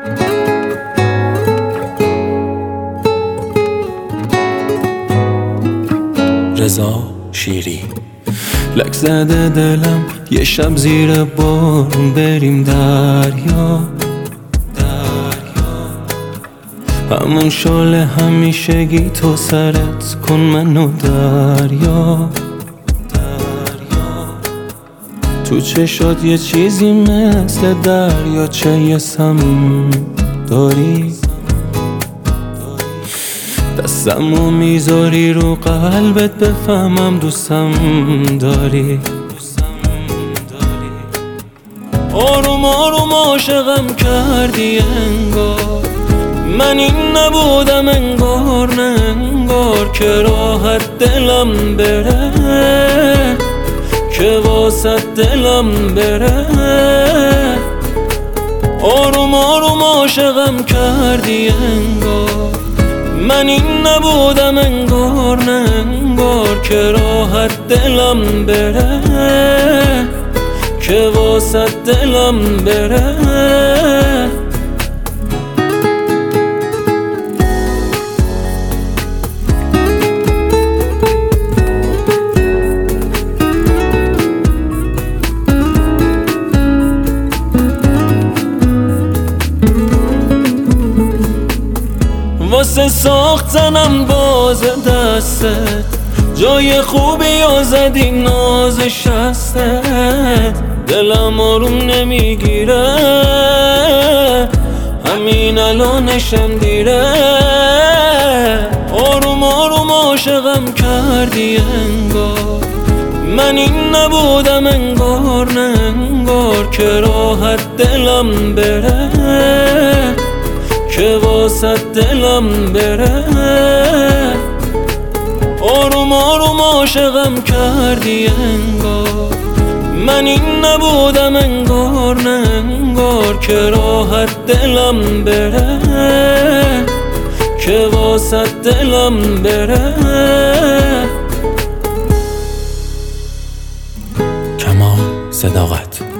رضا شیری. لک زده دلم یه شب زیر بارون بریم دریا، همون شال همیشگی تو سرت کن منو دریا. تو چشات یه چیزی مثل دریاچه یه سم داری، دستمو میذاری رو قلبت بفهمم دوستم داری. آروم آروم عاشقم کردی انگار، من این نبودم انگار نه انگار، که راحت دلم بره، که واسه دلم بره. آروم آروم عاشقم کردی انگار، من این نبودم انگار نه انگار، که راحت دلم بره، که واسه دلم بره. واسه ساختنم باز دستت، جای خوبی زدی ناز شستت، دلم آروم نمیگیره همین الانشم دیره. آروم آروم عاشقم کردی انگار، من این نبودم انگار نه انگار، که راحت دلم بره، که واسه دلم بره. آروم آروم عاشقم کردی انگار، من این نبودم انگار نه انگار، که راحت دلم بره، که واسه دلم بره. کمال صداقت.